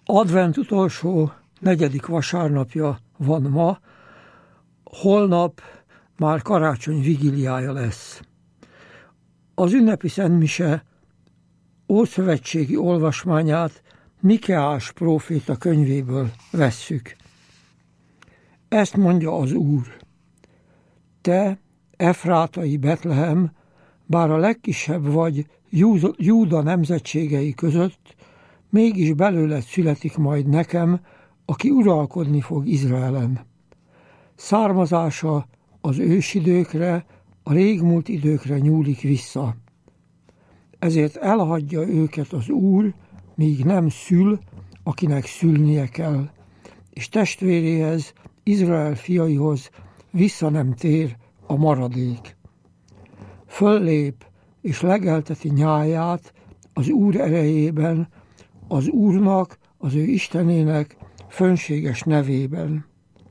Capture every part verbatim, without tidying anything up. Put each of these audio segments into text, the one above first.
Advent utolsó negyedik vasárnapja van ma, holnap már karácsony vigíliája lesz. Az ünnepi szentmise ószövetségi olvasmányát Mikeás próféta könyvéből vesszük. Ezt mondja az Úr: te, efrátai Betlehem, bár a legkisebb vagy Júda nemzetségei között, mégis belőled születik majd nekem, aki uralkodni fog Izraelen. Származása az ősidőkre, a régmúlt időkre nyúlik vissza. Ezért elhagyja őket az Úr, míg nem szül, akinek szülnie kell, és testvéréhez, Izrael fiaihoz vissza nem tér a maradék. Föllép és legelteti nyáját az Úr erejében, az Úrnak, az ő Istenének fönséges nevében.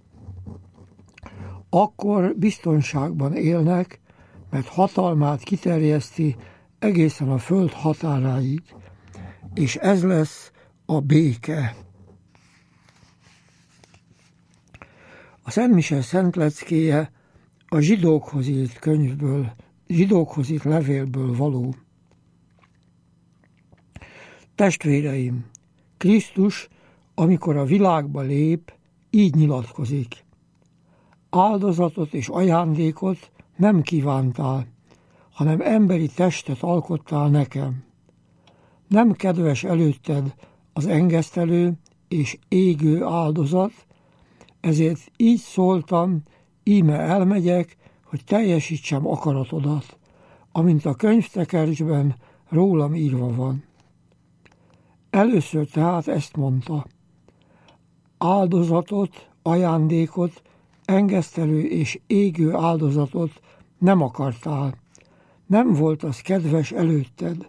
Akkor biztonságban élnek, mert hatalmát kiterjeszti egészen a föld határáig, és ez lesz a béke. A szentmise szent leckéje a zsidókhoz írt könyvből, zsidókhoz írt levélből való. Testvéreim, Krisztus, amikor a világba lép, így nyilatkozik: áldozatot és ajándékot nem kívántál, hanem emberi testet alkottál nekem. Nem kedves előtted az engesztelő és égő áldozat, ezért így szóltam, íme elmegyek, hogy teljesítsem akaratodat, amint a könyvtekercsben rólam írva van. Először tehát ezt mondta: áldozatot, ajándékot, engesztelő és égő áldozatot nem akartál, nem volt az kedves előtted.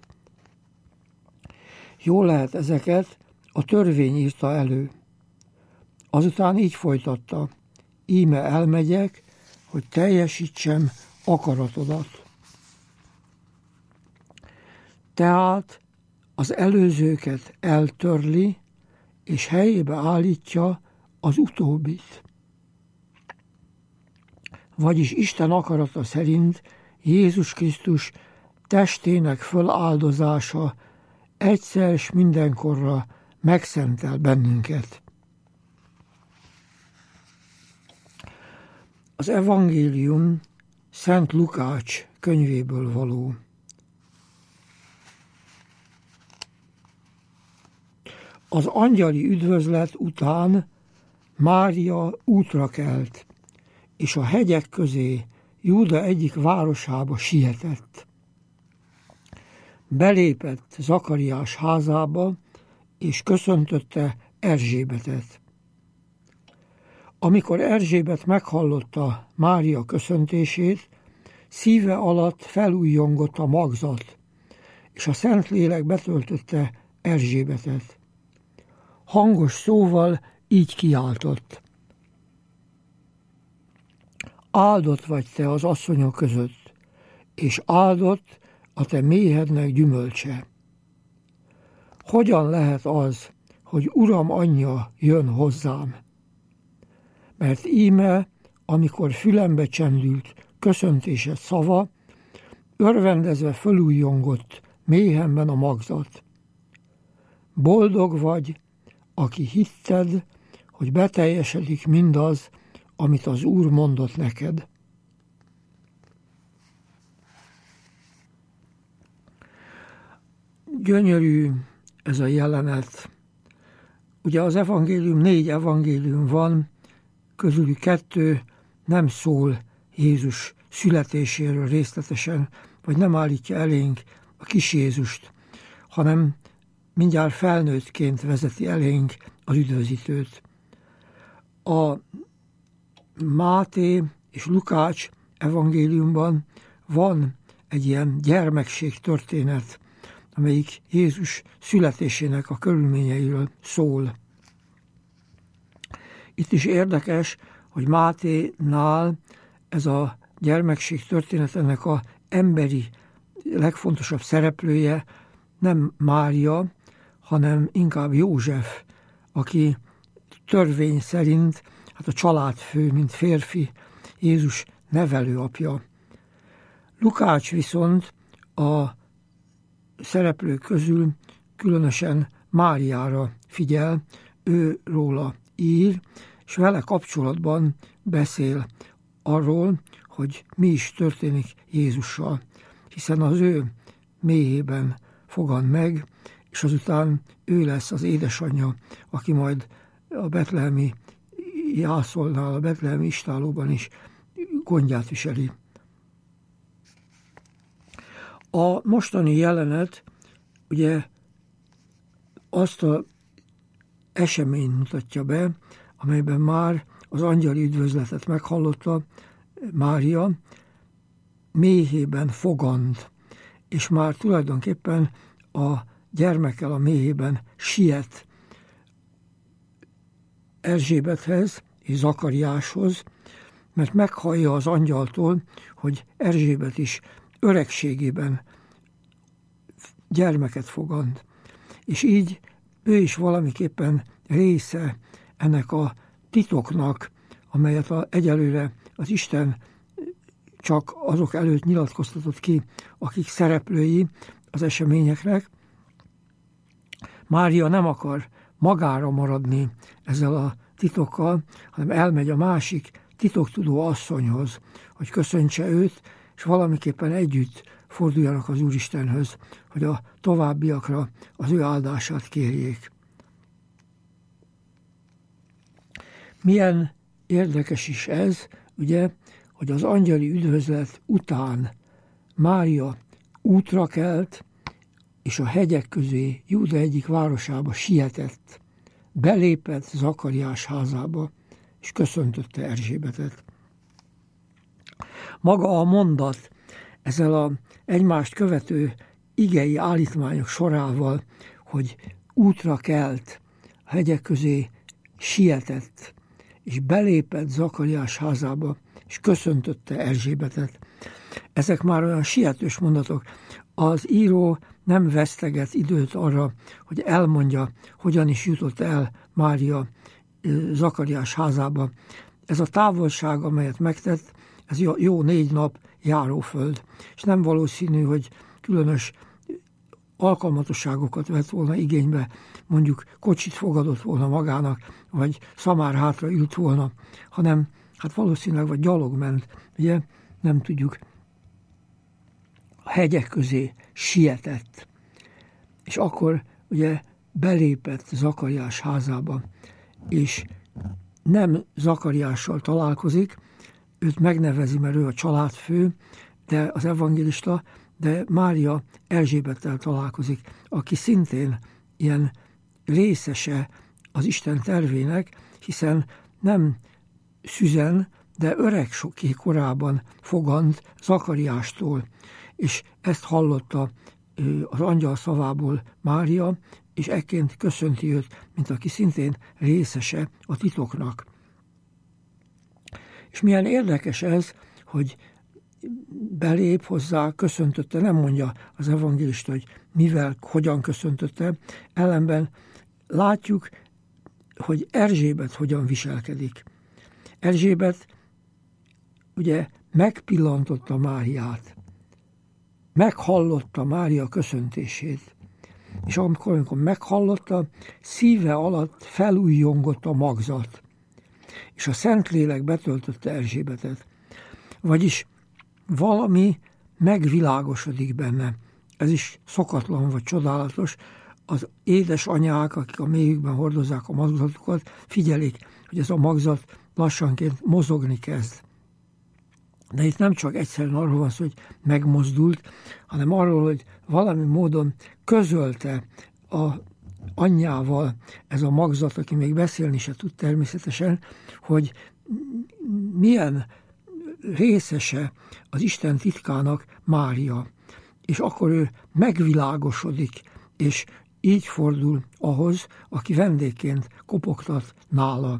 Jól lehet, ezeket a törvény írta elő. Azután így folytatta: íme elmegyek, hogy teljesítsem akaratodat. Tehát az előzőket eltörli, és helyébe állítja az utóbbit. Vagyis Isten akarata szerint Jézus Krisztus testének föláldozása egyszer s mindenkorra megszentel bennünket. Az evangélium Szent Lukács könyvéből való. Az angyali üdvözlet után Mária útra kelt, és a hegyek közé Júda egyik városába sietett. Belépett Zakariás házába, és köszöntötte Erzsébetet. Amikor Erzsébet meghallotta Mária köszöntését, szíve alatt felújjongott a magzat, és a Szentlélek betöltötte Erzsébetet. Hangos szóval így kiáltott: áldott vagy te az asszonyok között, és áldott a te méhednek gyümölcse. Hogyan lehet az, hogy Uram anyja jön hozzám? Mert íme, amikor fülembe csendült köszöntése szava, örvendezve fölújjongott méhemben a magzat. Boldog vagy, aki hitted, hogy beteljesedik mindaz, amit az Úr mondott neked. Gyönyörű ez a jelenet. Ugye az evangélium, négy evangélium van, közülük kettő nem szól Jézus születéséről részletesen, vagy nem állítja elénk a kis Jézust, hanem mindjárt felnőttként vezeti elénk az üdvözítőt. A Máté és Lukács evangéliumban van egy ilyen gyermekség történet, amelyik Jézus születésének a körülményeiről szól. Itt is érdekes, hogy Máténál ez a gyermekség történetének a emberi legfontosabb szereplője nem Mária, hanem inkább József, aki törvény szerint, hát a családfő, mint férfi, Jézus nevelőapja. Lukács viszont a szereplők közül különösen Máriára figyel, ő róla ír, és vele kapcsolatban beszél arról, hogy mi is történik Jézussal, hiszen az ő méhében fogad meg, és azután ő lesz az édesanyja, aki majd a betlehemi jászolnál, a betlehemi istálóban is gondját viseli. A mostani jelenet ugye azt az eseményt mutatja be, amelyben már az angyali üdvözletet meghallotta Mária, méhében fogand, és már tulajdonképpen a gyermekkel a méhében siet Erzsébethez és Zakariáshoz, mert meghallja az angyaltól, hogy Erzsébet is öregségében gyermeket fogand. És így ő is valamiképpen része ennek a titoknak, amelyet a, egyelőre az Isten csak azok előtt nyilatkoztatott ki, akik szereplői az eseményeknek. Mária nem akar magára maradni ezzel a titokkal, hanem elmegy a másik titoktudó asszonyhoz, hogy köszöntse őt, és valamiképpen együtt forduljanak az Úristenhöz, hogy a továbbiakra az ő áldását kérjék. Milyen érdekes is ez, ugye, hogy az angyali üdvözlet után Mária útra kelt, és a hegyek közé Júda egyik városába sietett, belépett Zakariás házába, és köszöntötte Erzsébetet. Maga a mondat ezzel a egymást követő igei állítmányok sorával, hogy útra kelt, a hegyek közé sietett, és belépett Zakariás házába, és köszöntötte Erzsébetet. Ezek már olyan sietős mondatok. Az író nem veszteget időt arra, hogy elmondja, hogyan is jutott el Mária Zakariás házába. Ez a távolság, amelyet megtett, ez jó, jó négy nap járóföld, és nem valószínű, hogy különös alkalmatosságokat vett volna igénybe, mondjuk kocsit fogadott volna magának, vagy szamár hátra ült volna, hanem hát valószínűleg vagy gyalog ment, ugye nem tudjuk, a hegyek közé sietett. És akkor ugye belépett Zakariás házába, és nem Zakariással találkozik, őt megnevezi, mert ő a családfő, de az evangélista, de Mária Erzsébettel találkozik, aki szintén ilyen részese az Isten tervének, hiszen nem szüzen, de öreg soké korában fogant Zakariástól, és ezt hallotta az angyal szavából Mária, és ekként köszönti őt, mint aki szintén részese a titoknak. És milyen érdekes ez, hogy belép hozzá, köszöntötte, nem mondja az evangélista, hogy mivel, hogyan köszöntötte, ellenben látjuk, hogy Erzsébet hogyan viselkedik. Erzsébet ugye megpillantotta Máriát, meghallotta Mária köszöntését, és amikor, amikor meghallotta, szíve alatt felújjongott a magzat, és a Szentlélek betöltötte Erzsébetet. Vagyis valami megvilágosodik benne. Ez is szokatlan vagy csodálatos. Az édesanyák, akik a méhükben hordozzák a magzatukat, figyelik, hogy ez a magzat lassanként mozogni kezd. De itt nem csak egyszerűen arról van szó, hogy megmozdult, hanem arról, hogy valami módon közölte a anyjával ez a magzat, aki még beszélni se tud természetesen, hogy milyen részese az Isten titkának Mária. És akkor ő megvilágosodik, és így fordul ahhoz, aki vendégként kopogtat nála.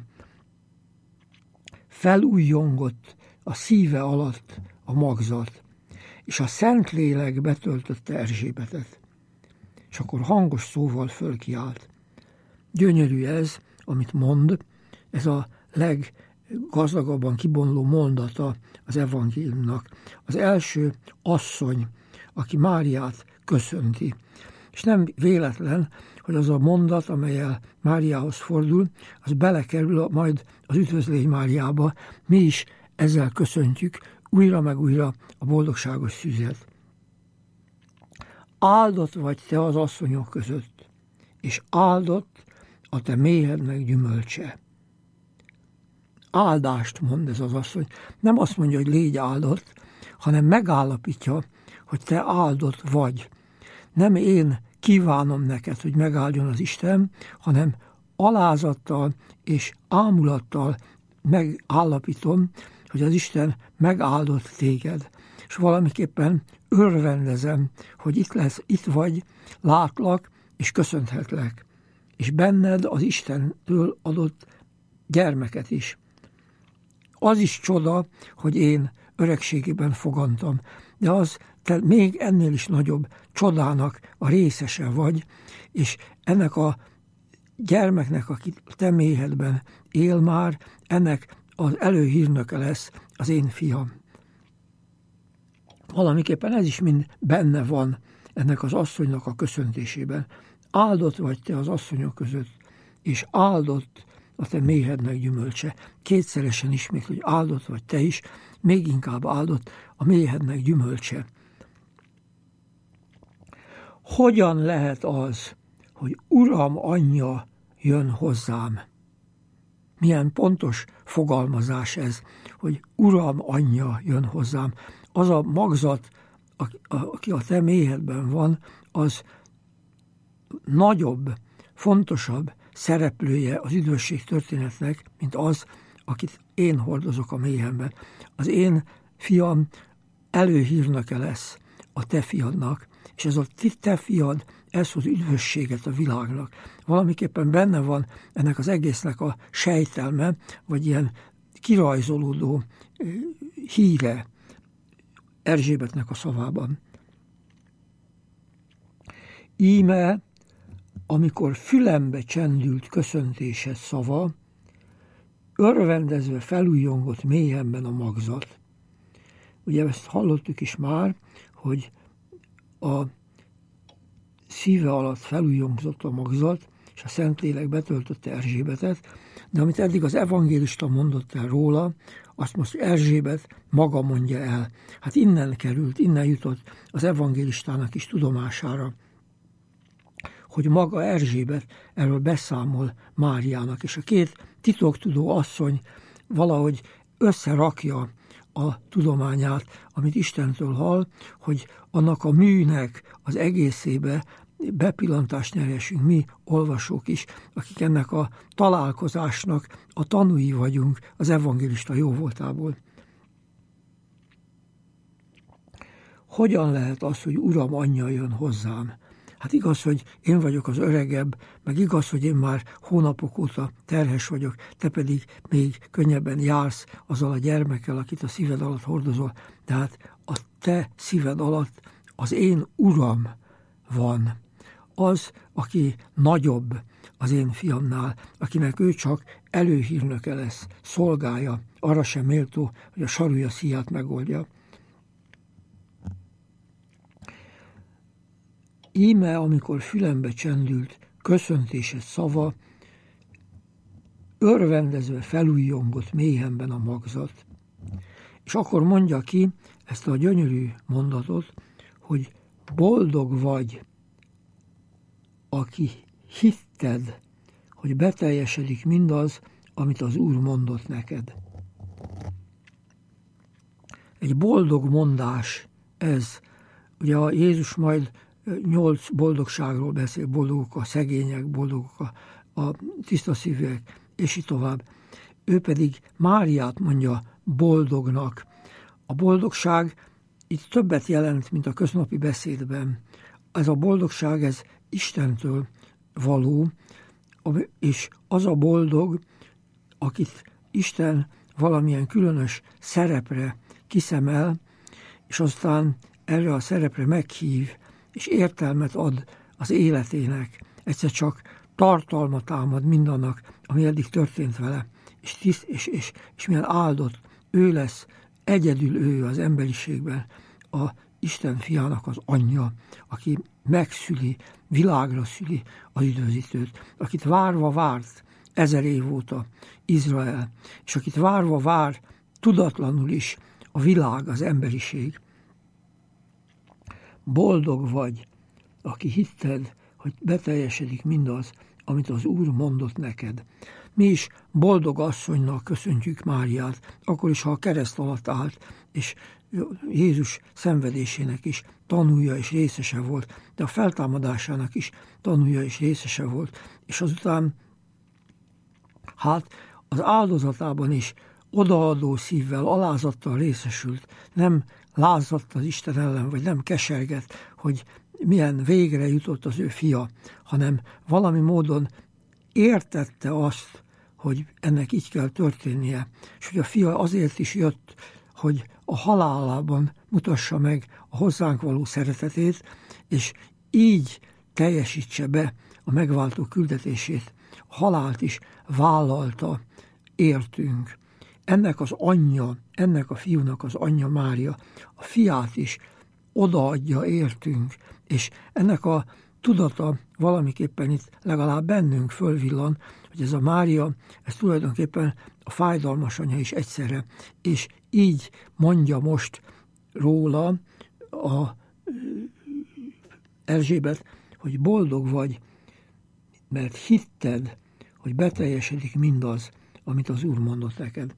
Felújjongott a szíve alatt a magzat, és a Szentlélek betöltötte Erzsébetet. És akkor hangos szóval fölkiált. gyönyörű ez, amit mond, ez a leggazdagabban kibonuló mondata az evangéliumnak. Az első asszony, aki Máriát köszönti. És nem véletlen, hogy az a mondat, amellyel Máriához fordul, az belekerül majd az üdvözlégy Máriába. Mi is ezzel köszöntjük újra meg újra a boldogságos szüzet. Áldott vagy te az asszonyok között, és áldott a te méhednek gyümölcse. Áldást mond ez az asszony. Nem azt mondja, hogy légy áldott, hanem megállapítja, hogy te áldott vagy. Nem én kívánom neked, hogy megáldjon az Isten, hanem alázattal és ámulattal megállapítom, hogy az Isten megáldott téged. És valamiképpen örvendezem, hogy itt lesz, itt vagy, látlak és köszönhetlek. És benned az Istentől adott gyermeket is. Az is csoda, hogy én öregségében fogantam, de az te még ennél is nagyobb csodának a részese vagy, és ennek a gyermeknek, aki te méhedben él már, ennek az előhírnöke lesz az én fiam. Valamiképpen ez is mind benne van ennek az asszonynak a köszöntésében. Áldott vagy te az asszonyok között, és áldott a te méhednek gyümölcse. Kétszeresen ismét, hogy áldott vagy te is, még inkább áldott a méhednek gyümölcse. Hogyan lehet az, hogy Uram anyja jön hozzám? Milyen pontos fogalmazás ez, hogy Uram anyja jön hozzám. Az a magzat, aki a te méhedben van, az nagyobb, fontosabb szereplője az üdvösség történetnek, mint az, akit én hordozok a méhemben. Az én fiam előhírnöke lesz a te fiadnak, és ez a te fiad, ez hoz üdvösséget a világnak. Valamiképpen benne van ennek az egésznek a sejtelme, vagy ilyen kirajzolódó híre Erzsébetnek a szavában. Íme, amikor fülembe csendült köszöntésed szava, örvendezve felújjongott mélyemben a magzat. Ugye ezt hallottuk is már, hogy a szíve alatt felújjongzott a magzat, és a Szentlélek betöltötte Erzsébetet, de amit eddig az evangélista mondott el róla, azt most Erzsébet maga mondja el. Hát innen került, innen jutott az evangélistának is tudomására, hogy maga Erzsébet erről beszámol Máriának, és a két titoktudó asszony valahogy összerakja a tudományát, amit Istentől hall, hogy annak a műnek az egészébe bepillantást nyerhessünk mi, olvasók is, akik ennek a találkozásnak a tanúi vagyunk az evangélista jóvoltából. Hogyan lehet az, hogy Uram anyja jön hozzám? Hát igaz, hogy én vagyok az öregebb, meg igaz, hogy én már hónapok óta terhes vagyok, te pedig még könnyebben jársz azzal a gyermekkel, akit a szíved alatt hordozol, de hát a te szíved alatt az én Uram van. Az, aki nagyobb az én fiamnál, akinek ő csak előhírnöke lesz, szolgája, arra sem méltó, hogy a sarúja szíját megoldja. Íme, amikor fülembe csendült köszöntésed szava, örvendezve felújjongott mélyemben a magzat. És akkor mondja ki ezt a gyönyörű mondatot, hogy boldog vagy, aki hitted, hogy beteljesedik mindaz, amit az Úr mondott neked. Egy boldog mondás ez. Ugye a Jézus majd nyolc boldogságról beszél, boldogok a szegények, boldogok a, a tiszta szívűek, és így tovább. Ő pedig Máriát mondja boldognak. A boldogság itt többet jelent, mint a köznapi beszédben. Ez a boldogság, ez Istentől való, és az a boldog, akit Isten valamilyen különös szerepre kiszemel, és aztán erre a szerepre meghív, és értelmet ad az életének. Egyszer csak tartalma támad mindannak, ami eddig történt vele, és, tiszt, és, és, és milyen áldott ő lesz, egyedül ő az emberiségben, a Isten fiának az anyja, aki megszüli, világra szüli az üdvözítőt, akit várva várt ezer év óta Izrael, és akit várva vár tudatlanul is a világ, az emberiség. Boldog vagy, aki hitted, hogy beteljesedik mindaz, amit az Úr mondott neked. Mi is boldog asszonynak köszöntjük Máriát, akkor is, ha a kereszt alatt állt, és Jézus szenvedésének is tanúja és részese volt, de a feltámadásának is tanúja és részese volt, és azután hát az áldozatában is odaadó szívvel, alázattal részesült, nem lázadt az Isten ellen, vagy nem kesergett, hogy milyen végre jutott az ő fia, hanem valami módon értette azt, hogy ennek így kell történnie, és hogy a fia azért is jött, hogy a halálában mutassa meg a hozzánk való szeretetét, és így teljesítse be a megváltó küldetését. A halált is vállalta értünk. Ennek az anyja, ennek a fiúnak az anyja Mária a fiát is odaadja értünk, és ennek a tudata valamiképpen itt legalább bennünk fölvillan, hogy ez a Mária, ez tulajdonképpen a fájdalmas anya is egyszerre, és így mondja most róla a Erzsébet, hogy boldog vagy, mert hitted, hogy beteljesedik mindaz, amit az Úr mondott neked.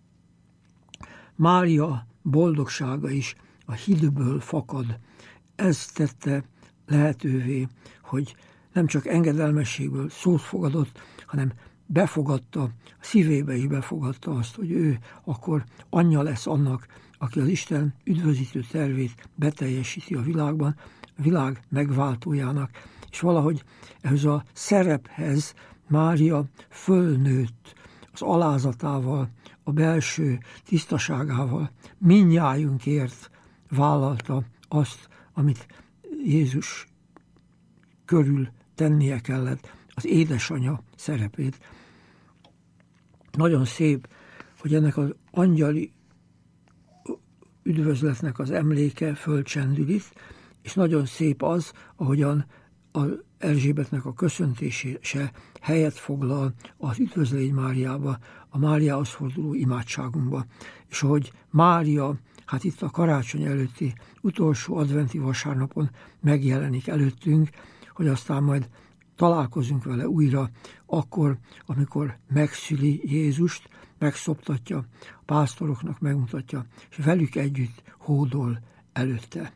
Mária boldogsága is a hitből fakad. Ez tette lehetővé, hogy nem csak engedelmességből szót fogadott, hanem befogadta, a szívébe is befogadta azt, hogy ő akkor anyja lesz annak, aki az Isten üdvözítő tervét beteljesíti a világban, a világ megváltójának, és valahogy ehhez a szerephez Mária fölnőtt az alázatával, a belső tisztaságával, mindnyájunkért vállalta azt, amit Jézus körül tennie kellett, az édesanya szerepét. Nagyon szép, hogy ennek az angyali üdvözletnek az emléke fölcsendül itt, és nagyon szép az, ahogyan az Erzsébetnek a köszöntése helyet foglal az Üdvözlégy Máriába, a Máriához forduló imádságunkba. És ahogy Mária, hát itt a karácsony előtti utolsó adventi vasárnapon megjelenik előttünk, hogy aztán majd találkozunk vele újra, akkor, amikor megszüli Jézust, megszoptatja, a pásztoroknak megmutatja, és velük együtt hódol előtte.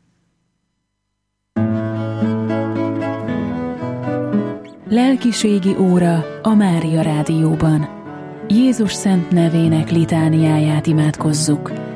Lelkiségi óra a Mária Rádióban. Jézus szent nevének litániáját imádkozzuk.